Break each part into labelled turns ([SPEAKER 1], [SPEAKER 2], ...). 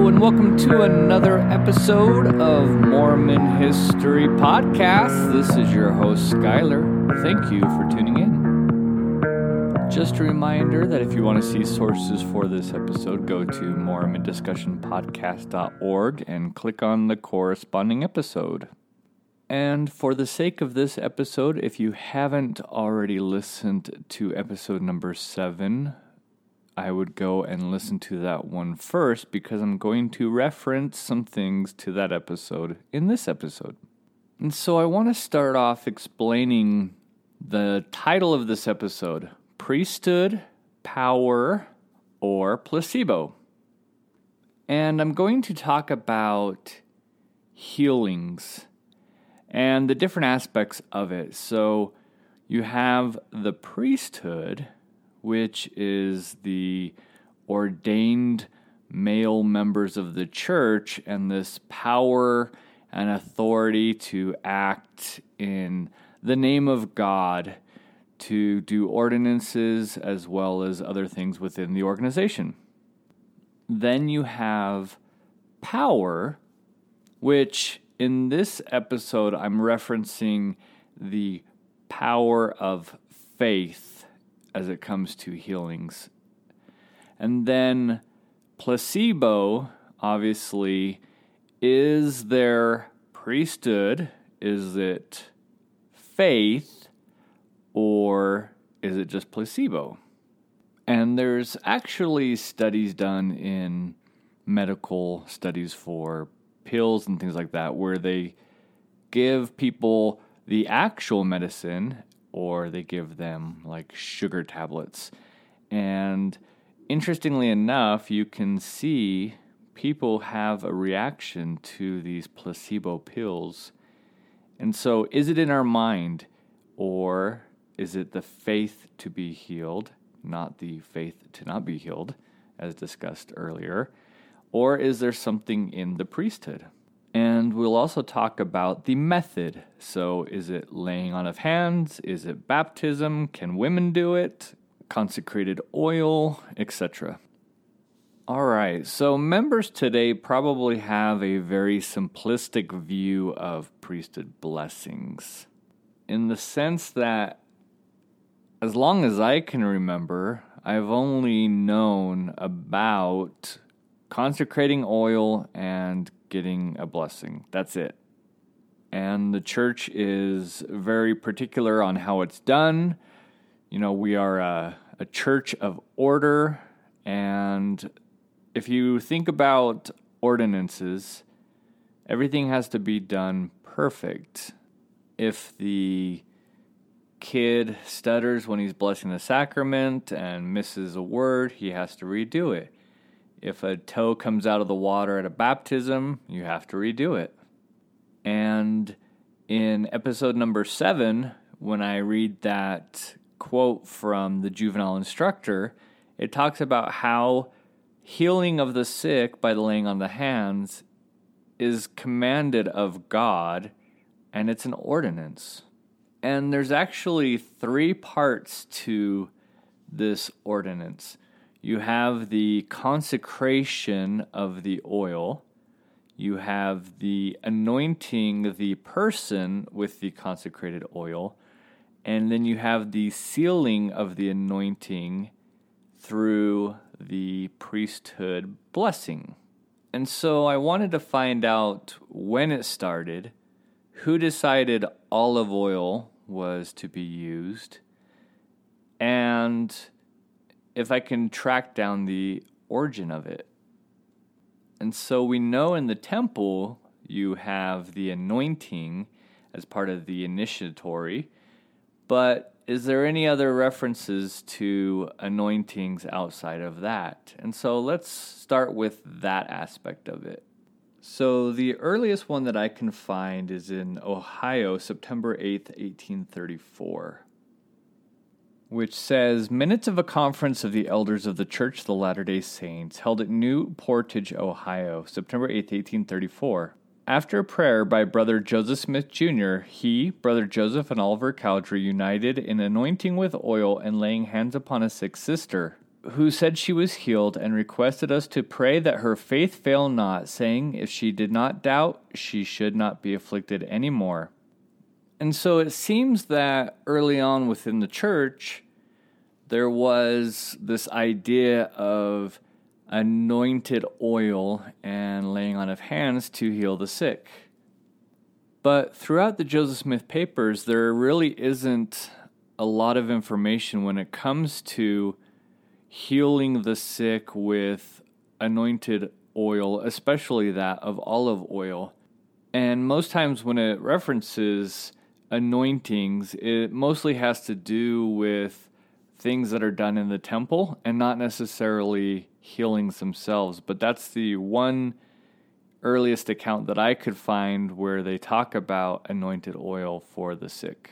[SPEAKER 1] and welcome to another episode of Mormon History Podcast. This is your host, Skylar. Thank you for tuning in. Just a reminder that if you want to see sources for this episode, go to mormondiscussionpodcast.org and click on the corresponding episode. And for the sake of this episode, if you haven't already listened to episode number 7, I would go and listen to that one first because I'm going to reference some things to that episode in this episode. And so I want to start off explaining the title of this episode, Priesthood, Power, or Placebo. And I'm going to talk about healings and the different aspects of it. So you have the priesthood, which is the ordained male members of the church, and this power and authority to act in the name of God, to do ordinances as well as other things within the organization. Then you have power, which in this episode I'm referencing the power of faith as it comes to healings. And then placebo, obviously, is there priesthood? Is it faith? Or is it just placebo? And there's actually studies done in medical studies for pills and things like that where they give people the actual medicine or they give them like sugar tablets. And interestingly enough, you can see people have a reaction to these placebo pills. And so is it in our mind, or is it the faith to be healed, not the faith to not be healed, as discussed earlier? Or is there something in the priesthood? And we'll also talk about the method. So is it laying on of hands? Is it baptism? Can women do it? Consecrated oil, etc. All right, so members today probably have a very simplistic view of priesthood blessings, in the sense that as long as I can remember, I've only known about consecrating oil and getting a blessing. That's it. And the church is very particular on how it's done. You know, we are a church of order. And if you think about ordinances, everything has to be done perfect. If the kid stutters when he's blessing the sacrament and misses a word, he has to redo it. If a toe comes out of the water at a baptism, you have to redo it. And in episode number 7, when I read that quote from the juvenile instructor, it talks about how healing of the sick by the laying on the hands is commanded of God, and it's an ordinance. And there's actually 3 parts to this ordinance. You have the consecration of the oil. You have the anointing the person with the consecrated oil. And then you have the sealing of the anointing through the priesthood blessing. And so I wanted to find out when it started, who decided olive oil was to be used, and if I can track down the origin of it. And so we know in the temple you have the anointing as part of the initiatory, but is there any other references to anointings outside of that? And so let's start with that aspect of it. So the earliest one that I can find is in Ohio, September 8th, 1834. Which says, minutes of a conference of the elders of the Church of the Latter-day Saints held at New Portage, Ohio, September 8, 1834. After a prayer by Brother Joseph Smith, Jr., he, Brother Joseph, and Oliver Cowdery united in anointing with oil and laying hands upon a sick sister. who said she was healed and requested us to pray that her faith fail not, saying if she did not doubt, she should not be afflicted any more. And so it seems that early on within the church, there was this idea of anointed oil and laying on of hands to heal the sick. But throughout the Joseph Smith papers, there really isn't a lot of information when it comes to healing the sick with anointed oil, especially that of olive oil. And most times when it references anointings, it mostly has to do with things that are done in the temple and not necessarily healings themselves. But that's the one earliest account that I could find where they talk about anointed oil for the sick.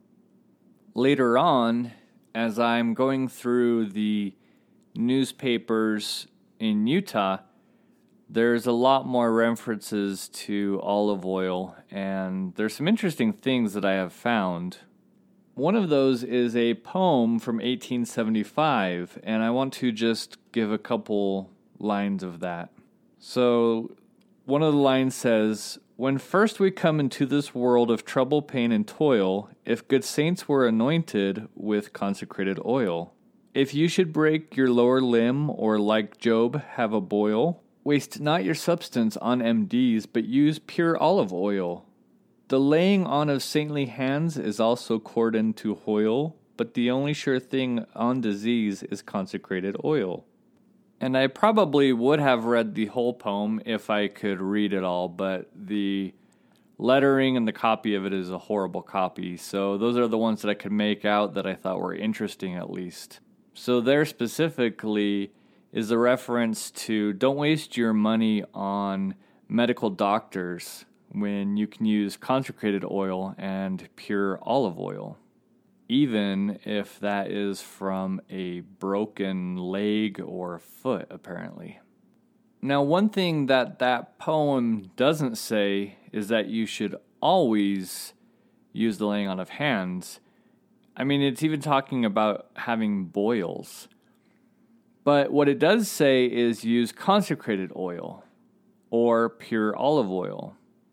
[SPEAKER 1] Later on, as I'm going through the newspapers in Utah, there's a lot more references to olive oil, and there's some interesting things that I have found. One of those is a poem from 1875, and I want to just give a couple lines of that. So, one of the lines says, "When first we come into this world of trouble, pain, and toil, if good saints were anointed with consecrated oil. If you should break your lower limb, or like Job have a boil, waste not your substance on MDs, but use pure olive oil. The laying on of saintly hands is also cordon to hoil, but the only sure thing on disease is consecrated oil." And I probably would have read the whole poem if I could read it all, but the lettering and the copy of it is a horrible copy. So those are the ones that I could make out that I thought were interesting at least. So there specifically is a reference to don't waste your money on medical doctors when you can use consecrated oil and pure olive oil, even if that is from a broken leg or foot, apparently. Now, one thing that poem doesn't say is that you should always use the laying on of hands. I mean, it's even talking about having boils. But what it does say is use consecrated oil or pure olive oil.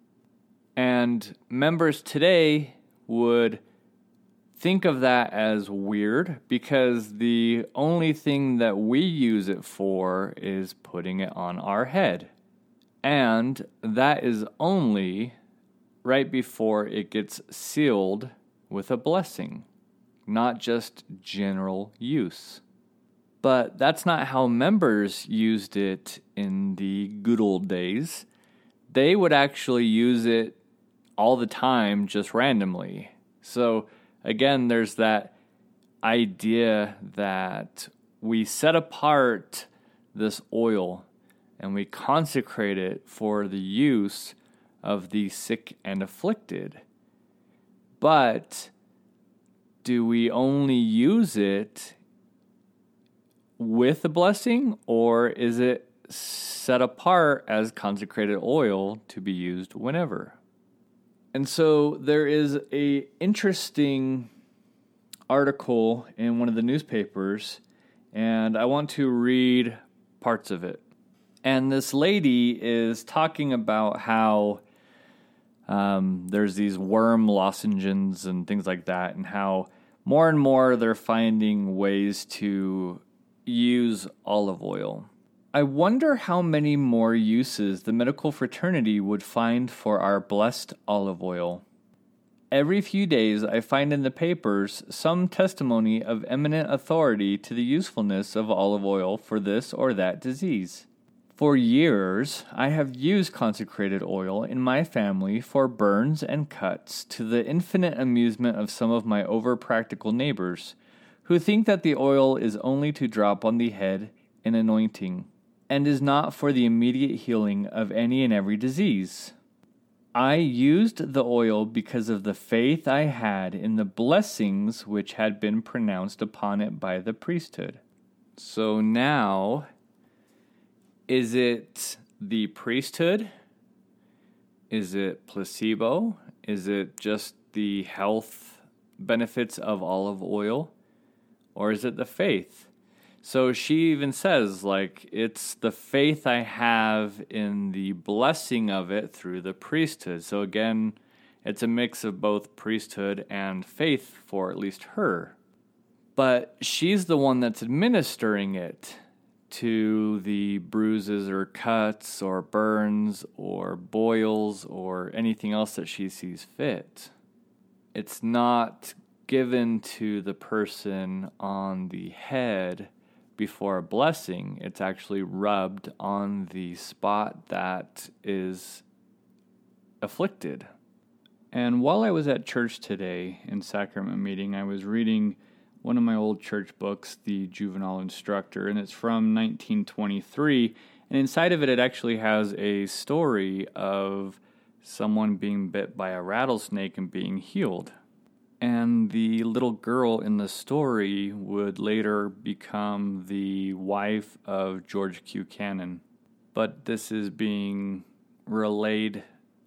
[SPEAKER 1] And members today would think of that as weird because the only thing that we use it for is putting it on our head. And that is only right before it gets sealed with a blessing, not just general use. But that's not how members used it in the good old days. They would actually use it all the time, just randomly. So again, there's that idea that we set apart this oil and we consecrate it for the use of the sick and afflicted. But do we only use it with a blessing, or is it set apart as consecrated oil to be used whenever? And so there is a interesting article in one of the newspapers, and I want to read parts of it. And this lady is talking about how there's these worm lozenges and things like that, and how more and more they're finding ways to use olive oil. I wonder how many more uses the medical fraternity would find for our blessed olive oil. Every few days I find in the papers some testimony of eminent authority to the usefulness of olive oil for this or that disease. For years I have used consecrated oil in my family for burns and cuts, to the infinite amusement of some of my over-practical neighbors, who think that the oil is only to drop on the head in anointing, and is not for the immediate healing of any and every disease. I used the oil because of the faith I had in the blessings which had been pronounced upon it by the priesthood. So now, is it the priesthood? Is it placebo? Is it just the health benefits of olive oil? Or is it the faith? So she even says, like, it's the faith I have in the blessing of it through the priesthood. So again, it's a mix of both priesthood and faith for at least her. But she's the one that's administering it to the bruises or cuts or burns or boils or anything else that she sees fit. It's not given to the person on the head before a blessing. It's actually rubbed on the spot that is afflicted. And while I was at church today in sacrament meeting, I was reading one of my old church books, The Juvenile Instructor, and it's from 1923. And inside of it, it actually has a story of someone being bit by a rattlesnake and being healed. And the little girl in the story would later become the wife of George Q. Cannon. But this is being relayed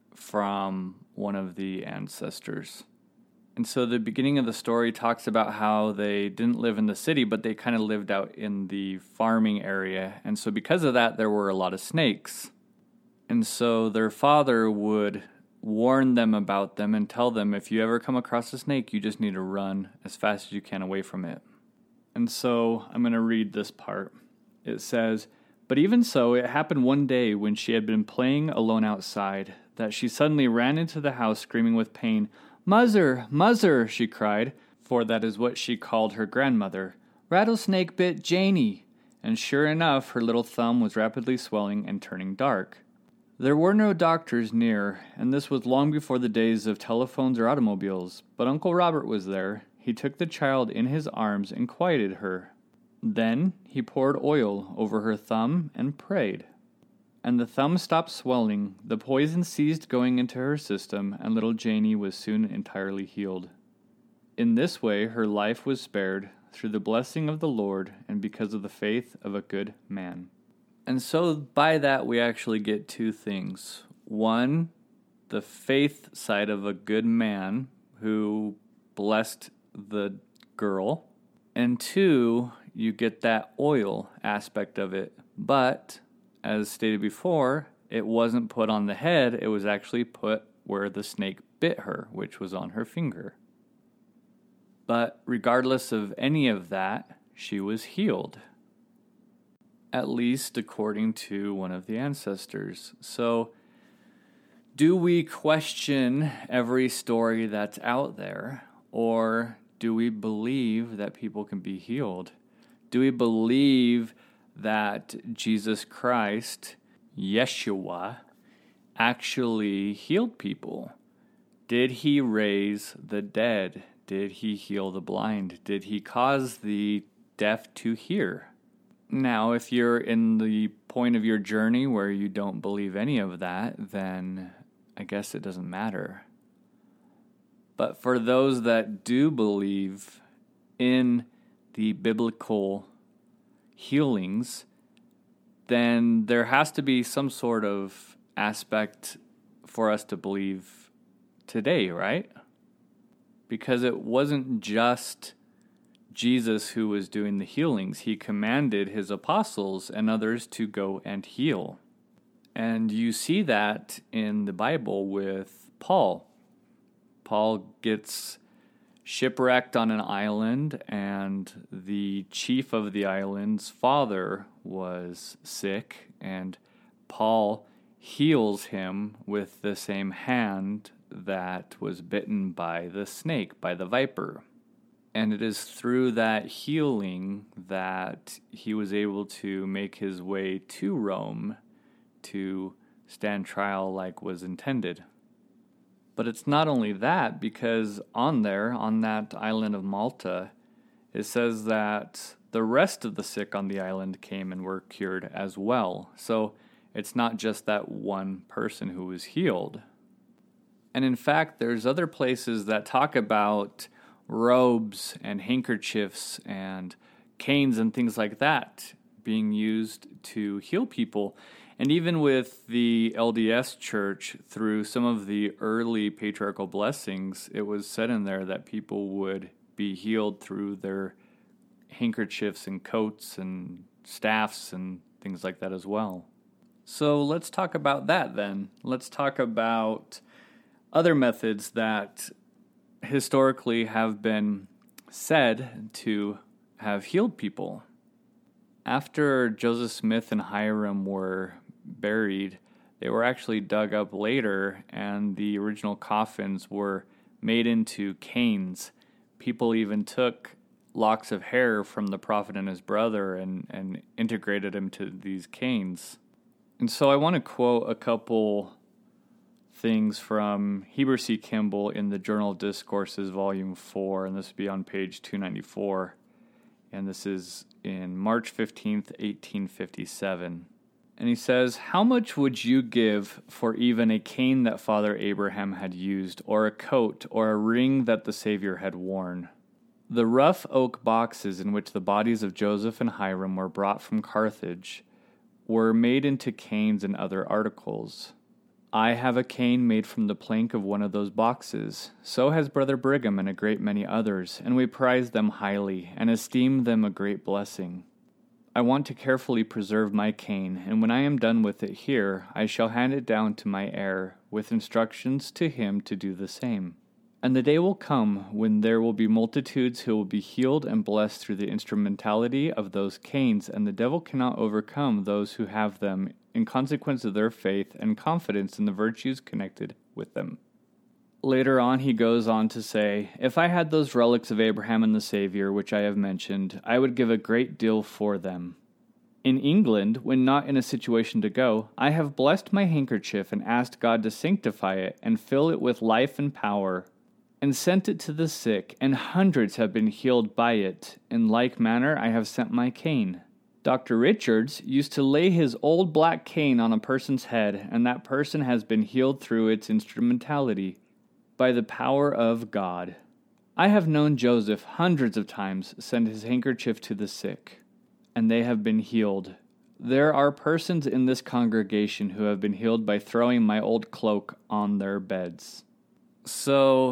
[SPEAKER 1] from one of the ancestors. And so the beginning of the story talks about how they didn't live in the city, but they kind of lived out in the farming area. And so because of that, there were a lot of snakes. And so their father would warn them about them and tell them, if you ever come across a snake, you just need to run as fast as you can away from it. And so I'm going to read this part. It says, "But even so, it happened one day when she had been playing alone outside, that she suddenly ran into the house screaming with pain. 'Muzzer, Muzzer,' she cried, for that is what she called her grandmother. 'Rattlesnake bit Janie.' And sure enough, her little thumb was rapidly swelling and turning dark. There were no doctors near, and this was long before the days of telephones or automobiles, but Uncle Robert was there. He took the child in his arms and quieted her. Then he poured oil over her thumb and prayed. And the thumb stopped swelling, the poison ceased going into her system, and little Janie was soon entirely healed. In this way her life was spared, through the blessing of the Lord, and because of the faith of a good man." And so by that we actually get two things. One, the faith side of a good man who blessed the girl. And two, you get that oil aspect of it. But, as stated before, it wasn't put on the head, it was actually put where the snake bit her, which was on her finger. But regardless of any of that, she was healed. At least according to one of the ancestors. So, do we question every story that's out there? Or do we believe that people can be healed? Do we believe that Jesus Christ, Yeshua, actually healed people? Did he raise the dead? Did he heal the blind? Did he cause the deaf to hear? Now, if you're in the point of your journey where you don't believe any of that, then I guess it doesn't matter. But for those that do believe in the biblical healings, then there has to be some sort of aspect for us to believe today, right? Because it wasn't just Jesus who was doing the healings. He commanded his apostles and others to go and heal. And you see that in the Bible with Paul. Paul gets shipwrecked on an island, and the chief of the island's father was sick, and Paul heals him with the same hand that was bitten by the snake, by the viper. And it is through that healing that he was able to make his way to Rome to stand trial like was intended. But it's not only that, because on that island of Malta, it says that the rest of the sick on the island came and were cured as well. So it's not just that one person who was healed. And in fact, there's other places that talk about robes and handkerchiefs and canes and things like that being used to heal people. And even with the LDS Church, through some of the early patriarchal blessings, it was said in there that people would be healed through their handkerchiefs and coats and staffs and things like that as well. So let's talk about that then. Let's talk about other methods that historically have been said to have healed people. After Joseph Smith and Hyrum were buried, they were actually dug up later, and the original coffins were made into canes. People even took locks of hair from the prophet and his brother and integrated them to these canes. And so I want to quote a couple things from Heber C. Kimball in the Journal of Discourses, Volume 4, and this would be on page 294. And this is in March 15th, 1857. And he says, "How much would you give for even a cane that Father Abraham had used, or a coat, or a ring that the Savior had worn? The rough oak boxes in which the bodies of Joseph and Hyrum were brought from Carthage were made into canes and other articles. I have a cane made from the plank of one of those boxes. So has Brother Brigham and a great many others, and we prize them highly, and esteem them a great blessing. I want to carefully preserve my cane, and when I am done with it here, I shall hand it down to my heir, with instructions to him to do the same. And the day will come when there will be multitudes who will be healed and blessed through the instrumentality of those canes, and the devil cannot overcome those who have them in consequence of their faith and confidence in the virtues connected with them." Later on, he goes on to say, "If I had those relics of Abraham and the Savior, which I have mentioned, I would give a great deal for them. In England, when not in a situation to go, I have blessed my handkerchief and asked God to sanctify it and fill it with life and power, and sent it to the sick, and hundreds have been healed by it. In like manner I have sent my cane. Dr. Richards used to lay his old black cane on a person's head, and that person has been healed through its instrumentality, by the power of God. I have known Joseph hundreds of times send his handkerchief to the sick, and they have been healed. There are persons in this congregation who have been healed by throwing my old cloak on their beds." So,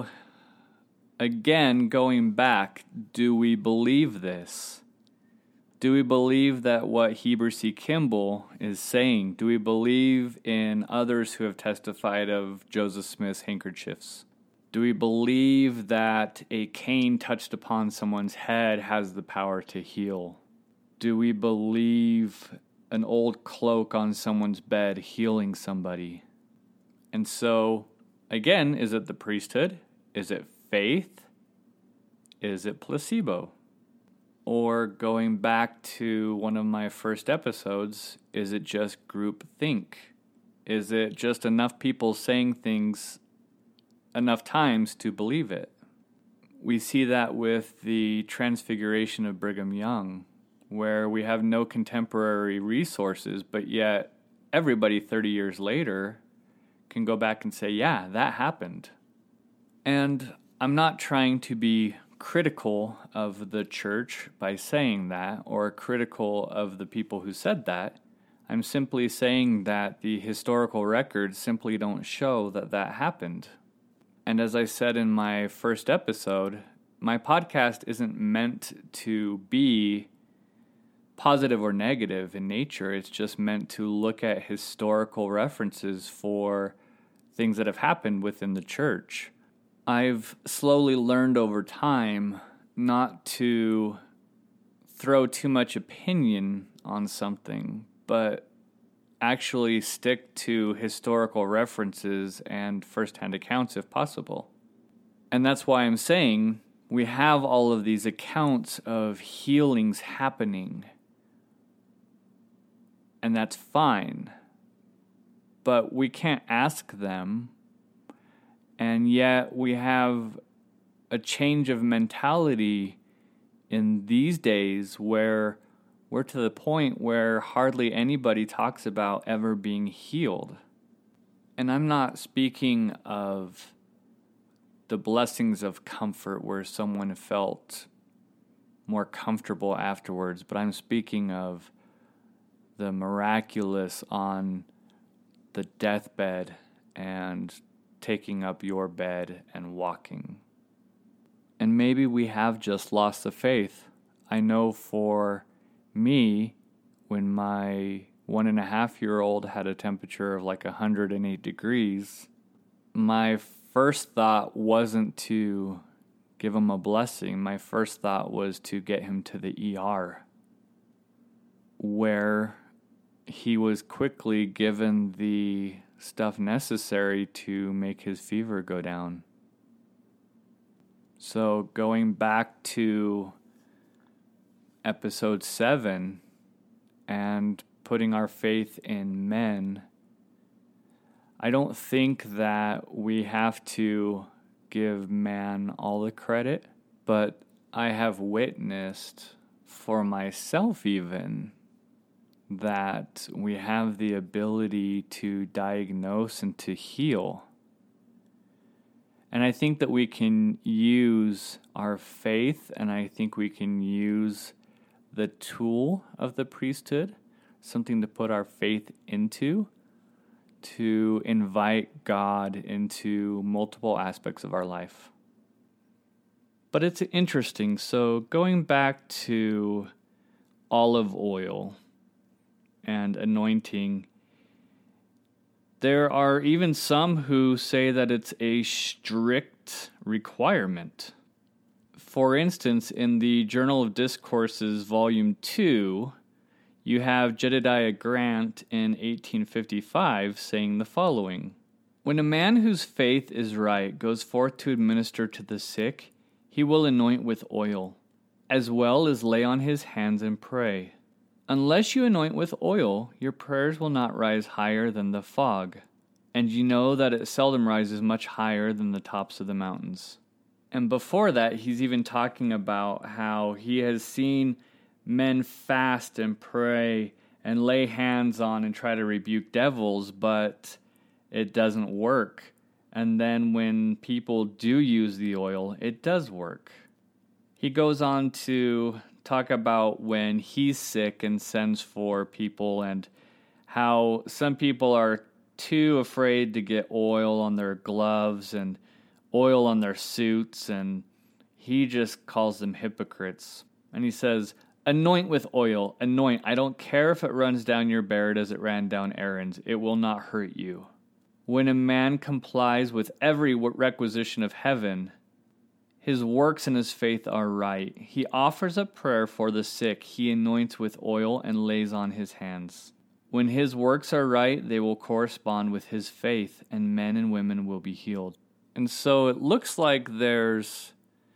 [SPEAKER 1] again, going back, do we believe this? Do we believe that what Heber C. Kimball is saying? Do we believe in others who have testified of Joseph Smith's handkerchiefs? Do we believe that a cane touched upon someone's head has the power to heal? Do we believe an old cloak on someone's bed healing somebody? And so, again, is it the priesthood? Is it faith? Is it placebo? Or going back to one of my first episodes, is it just group think? Is it just enough people saying things enough times to believe it? We see that with the Transfiguration of Brigham Young, where we have no contemporary resources, but yet everybody 30 years later can go back and say, yeah, that happened. And I'm not trying to be critical of the church by saying that, or critical of the people who said that. I'm simply saying that the historical records simply don't show that that happened. And as I said in my first episode, my podcast isn't meant to be positive or negative in nature. It's just meant to look at historical references for things that have happened within the church. I've slowly learned over time not to throw too much opinion on something, but actually stick to historical references and first-hand accounts if possible. And that's why I'm saying we have all of these accounts of healings happening, and that's fine. But we can't ask them. And yet we have a change of mentality in these days where we're to the point where hardly anybody talks about ever being healed. And I'm not speaking of the blessings of comfort where someone felt more comfortable afterwards, but I'm speaking of the miraculous on the deathbed and taking up your bed and walking. And maybe we have just lost the faith. I know for me, when my 1.5-year-old had a temperature of like 108 degrees, my first thought wasn't to give him a blessing. My first thought was to get him to the ER, where he was quickly given the stuff necessary to make his fever go down. So going back to episode 7 and putting our faith in men, I don't think that we have to give man all the credit, but I have witnessed for myself even that we have the ability to diagnose and to heal. And I think that we can use our faith, and I think we can use the tool of the priesthood, something to put our faith into, to invite God into multiple aspects of our life. But it's interesting. So going back to olive oil and anointing, there are even some who say that it's a strict requirement. For instance, in the Journal of Discourses, Volume 2, you have Jedediah Grant in 1855 saying the following: "When a man whose faith is right goes forth to administer to the sick, he will anoint with oil, as well as lay on his hands and pray. Unless you anoint with oil, your prayers will not rise higher than the fog, and you know that it seldom rises much higher than the tops of the mountains." And before that, he's even talking about how he has seen men fast and pray and lay hands on and try to rebuke devils, but it doesn't work. And then when people do use the oil, it does work. He goes on to talk about when he's sick and sends for people, and how some people are too afraid to get oil on their gloves and oil on their suits, and he just calls them hypocrites. And he says, "Anoint with oil, anoint. I don't care if it runs down your beard as it ran down Aaron's. It will not hurt you. When a man complies with every requisition of heaven, his works and his faith are right. He offers a prayer for the sick. He anoints with oil and lays on his hands. When his works are right, they will correspond with his faith, and men and women will be healed." And so it looks like there's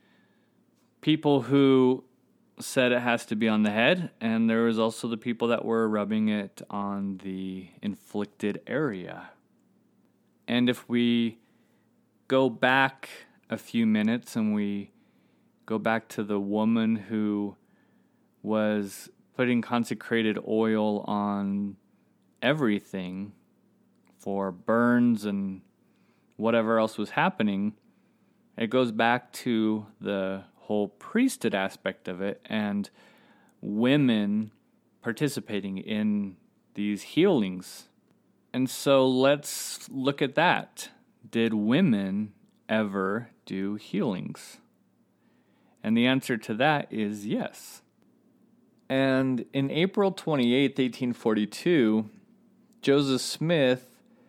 [SPEAKER 1] people who said it has to be on the head, and there was also the people that were rubbing it on the inflicted area. And if we go back a few minutes and we go back to the woman who was putting consecrated oil on everything for burns and whatever else was happening, it goes back to the whole priesthood aspect of it and women participating in these healings. And so let's look at that. Did women ever do healings? And the answer to that is yes. And in April 28th, 1842, Joseph Smith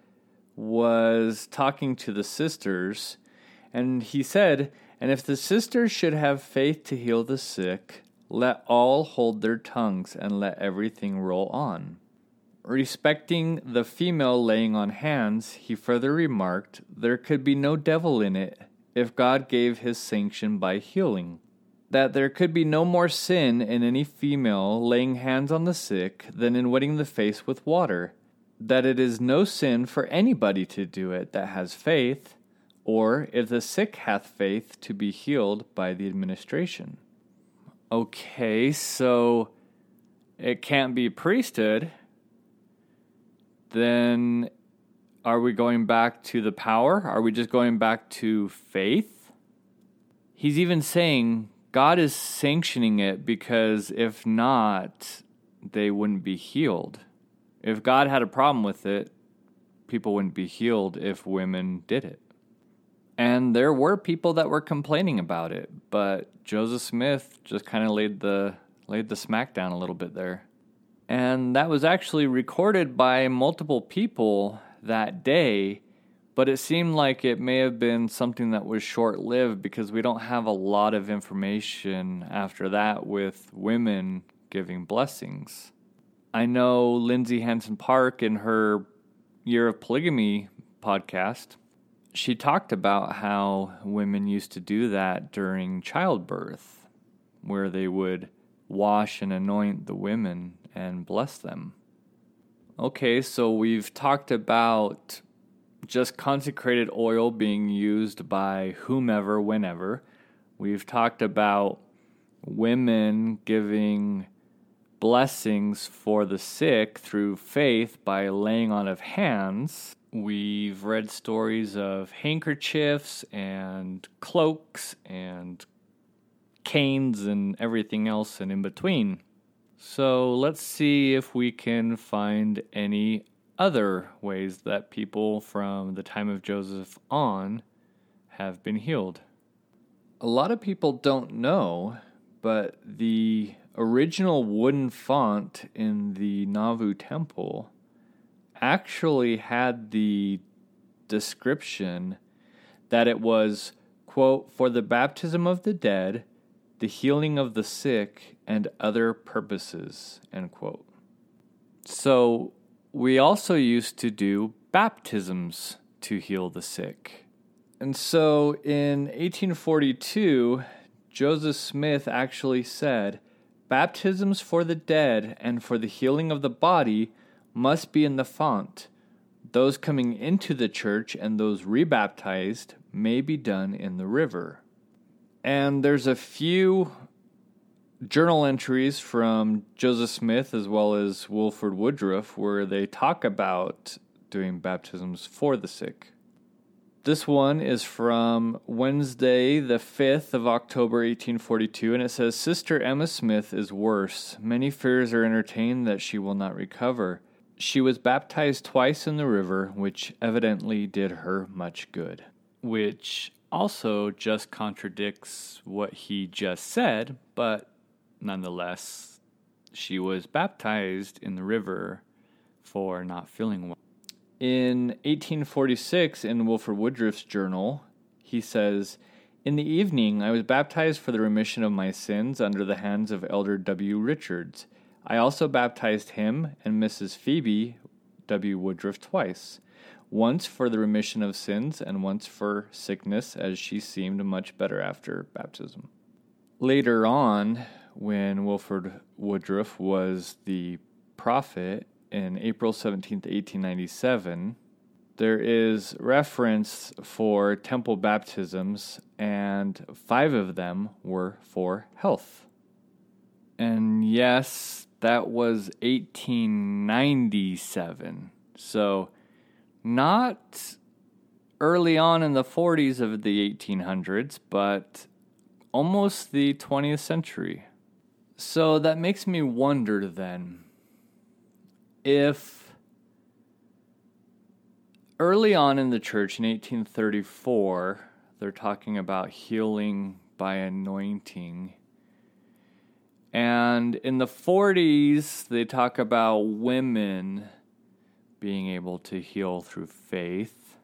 [SPEAKER 1] was talking to the sisters, and he said, "And if the sisters should have faith to heal the sick, let all hold their tongues and let everything roll on." Respecting the female laying on hands, he further remarked, "There could be no devil in it if God gave his sanction by healing. That there could be no more sin in any female laying hands on the sick than in wetting the face with water. That it is no sin for anybody to do it that has faith, or if the sick hath faith to be healed by the administration." Okay, so it can't be priesthood. Then are we going back to the power? Are we just going back to faith? He's even saying God is sanctioning it because if not, they wouldn't be healed. If God had a problem with it, people wouldn't be healed if women did it. And there were people that were complaining about it. but Joseph Smith just kind of laid the smack down a little bit there. And that was actually recorded by multiple people that day, but it seemed like it may have been something that was short-lived because we don't have a lot of information after that with women giving blessings. I know Lindsay Hansen Park in her Year of Polygamy podcast, she talked about how women used to do that during childbirth, where they would wash and anoint the women and bless them. Okay, so we've talked about just consecrated oil being used by whomever, whenever. We've talked about women giving blessings for the sick through faith by laying on of hands. We've read stories of handkerchiefs and cloaks and canes and everything else and in between. So let's see if we can find any other ways that people from the time of Joseph on have been healed. A lot of people don't know, but the original wooden font in the Nauvoo temple actually had the description that it was, quote, for the baptism of the dead, the healing of the sick, and other purposes, end quote. So we also used to do baptisms to heal the sick. And so in 1842, Joseph Smith actually said, baptisms for the dead and for the healing of the body must be in the font. Those coming into the church and those rebaptized may be done in the river. And there's a few journal entries from Joseph Smith as well as Wilford Woodruff where they talk about doing baptisms for the sick. This one is from Wednesday, the 5th of October, 1842, and it says, Sister Emma Smith is worse. Many fears are entertained that she will not recover. She was baptized twice in the river, which evidently did her much good. Which also just contradicts what he just said, but nonetheless, she was baptized in the river for not feeling well. In 1846, in Wilford Woodruff's journal, he says, in the evening, I was baptized for the remission of my sins under the hands of Elder W. Richards. I also baptized him and Mrs. Phoebe W. Woodruff twice, once for the remission of sins and once for sickness, as she seemed much better after baptism. Later on, when Wilford Woodruff was the prophet, in April 17th, 1897, there is reference for temple baptisms, and 5 of them were for health. And yes, that was 1897. So not early on in the 40s of the 1800s, but almost the 20th century. So that makes me wonder then, if early on in the church in 1834, they're talking about healing by anointing, and in the 40s, they talk about women being able to heal through faith,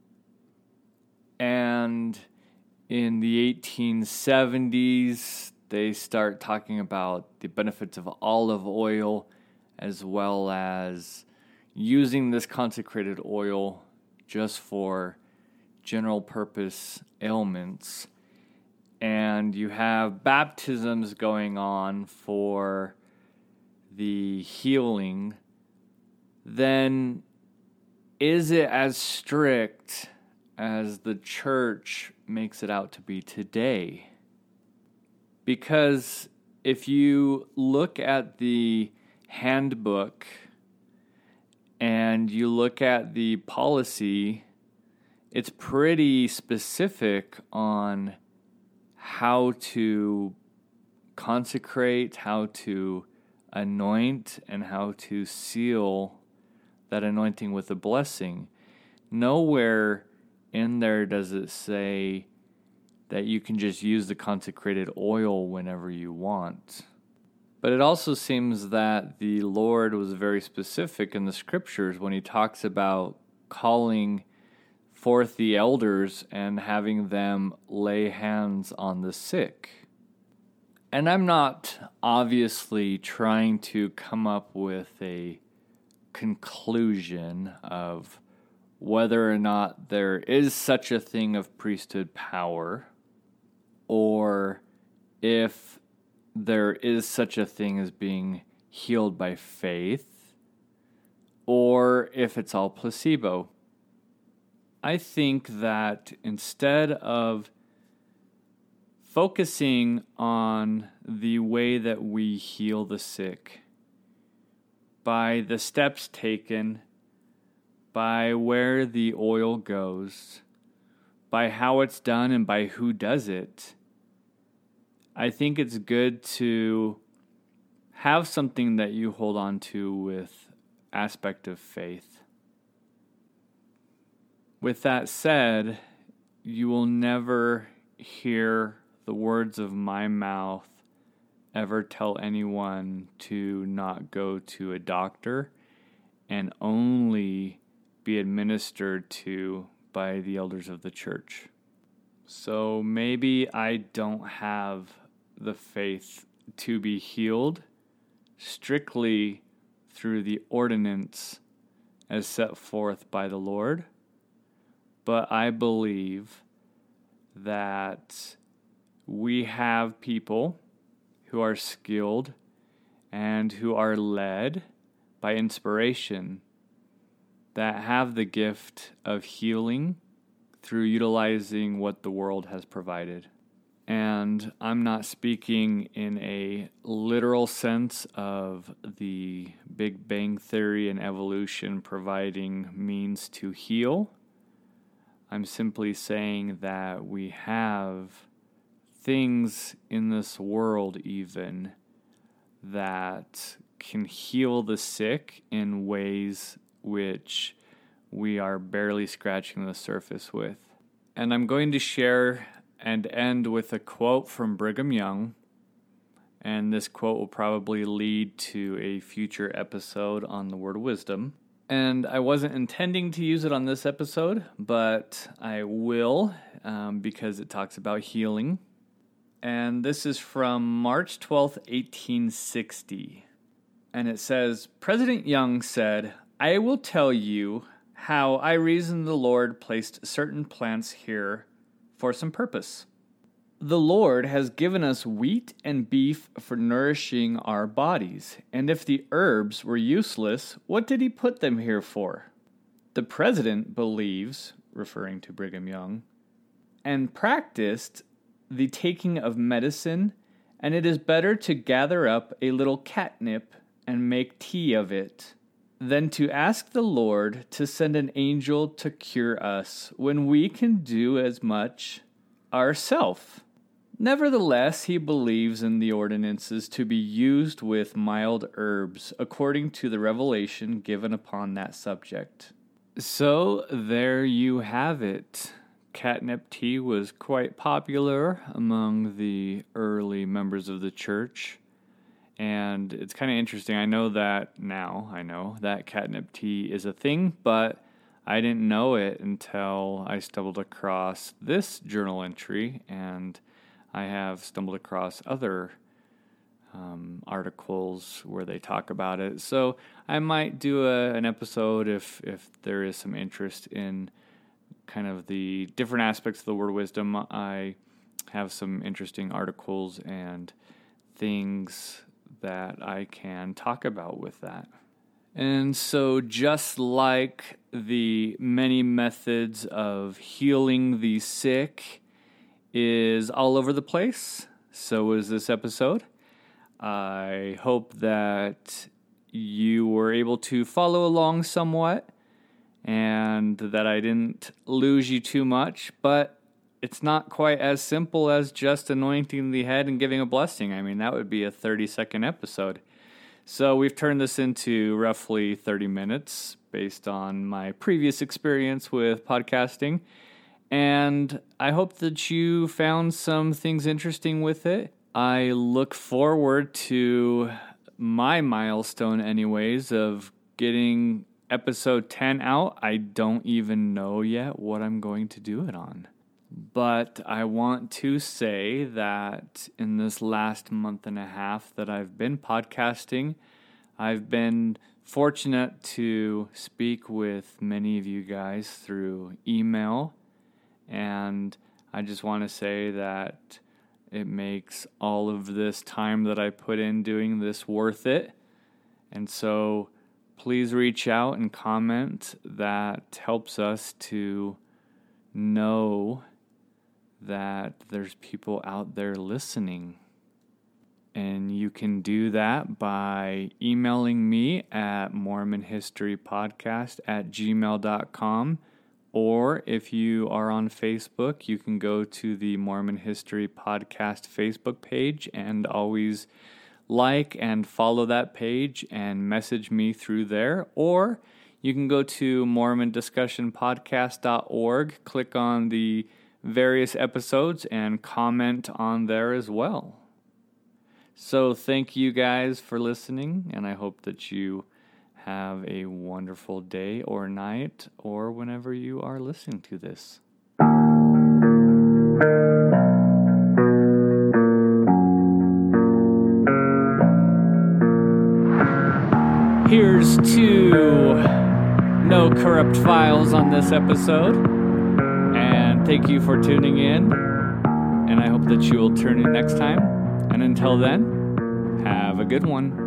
[SPEAKER 1] and in the 1870s, they start talking about the benefits of olive oil, as well as using this consecrated oil just for general purpose ailments. And you have baptisms going on for the healing. Then is it as strict as the church makes it out to be today? Because if you look at the handbook and you look at the policy, it's pretty specific on how to consecrate, how to anoint, and how to seal that anointing with a blessing. Nowhere in there does it say that you can just use the consecrated oil whenever you want. But it also seems that the Lord was very specific in the scriptures when he talks about calling forth the elders and having them lay hands on the sick. And I'm not obviously trying to come up with a conclusion of whether or not there is such a thing of priesthood power, or if there is such a thing as being healed by faith, or if it's all placebo. I think that instead of focusing on the way that we heal the sick, by the steps taken, by where the oil goes, by how it's done and by who does it, I think it's good to have something that you hold on to with aspect of faith. With that said, you will never hear the words of my mouth ever tell anyone to not go to a doctor and only be administered to by the elders of the church. So maybe I don't have the faith to be healed strictly through the ordinance as set forth by the Lord, but I believe that we have people who are skilled and who are led by inspiration that have the gift of healing through utilizing what the world has provided. And I'm not speaking in a literal sense of the Big Bang Theory and evolution providing means to heal. I'm simply saying that we have things in this world even that can heal the sick in ways which we are barely scratching the surface with. And I'm going to share and end with a quote from Brigham Young, and this quote will probably lead to a future episode on the word wisdom. And I wasn't intending to use it on this episode, but I will because it talks about healing. And this is from March 12th, 1860. And it says, President Young said, "I will tell you how I reason the Lord placed certain plants here for some purpose. The Lord has given us wheat and beef for nourishing our bodies, and if the herbs were useless, what did he put them here for? The President believes," referring to Brigham Young, "and practiced the taking of medicine, and it is better to gather up a little catnip and make tea of it than to ask the Lord to send an angel to cure us when we can do as much ourselves. Nevertheless, he believes in the ordinances to be used with mild herbs, according to the revelation given upon that subject." So there you have it. Catnip tea was quite popular among the early members of the church. And it's kind of interesting. I know that catnip tea is a thing, but I didn't know it until I stumbled across this journal entry, and I have stumbled across other articles where they talk about it. So I might do an episode if there is some interest in kind of the different aspects of the word wisdom. I have some interesting articles and things that I can talk about with that. And so just like the many methods of healing the sick is all over the place, so is this episode. I hope that you were able to follow along somewhat and that I didn't lose you too much, but it's not quite as simple as just anointing the head and giving a blessing. I mean, that would be a 30-second episode. So we've turned this into roughly 30 minutes based on my previous experience with podcasting. And I hope that you found some things interesting with it. I look forward to my milestone anyways of getting episode 10 out. I don't even know yet what I'm going to do it on. But I want to say that in this last month and a half that I've been podcasting, I've been fortunate to speak with many of you guys through email. And I just want to say that it makes all of this time that I put in doing this worth it. And so please reach out and comment. That helps us to know that there's people out there listening. And you can do that by emailing me at mormonhistorypodcast@gmail.com. Or if you are on Facebook, you can go to the Mormon History Podcast Facebook page and always like and follow that page and message me through there. Or you can go to mormondiscussionpodcast.org, click on the various episodes, and comment on there as well. So thank you guys for listening, and I hope that you have a wonderful day or night or whenever you are listening to this. Here's to no corrupt files on this episode. And thank you for tuning in. And I hope that you will tune in next time. And until then, have a good one.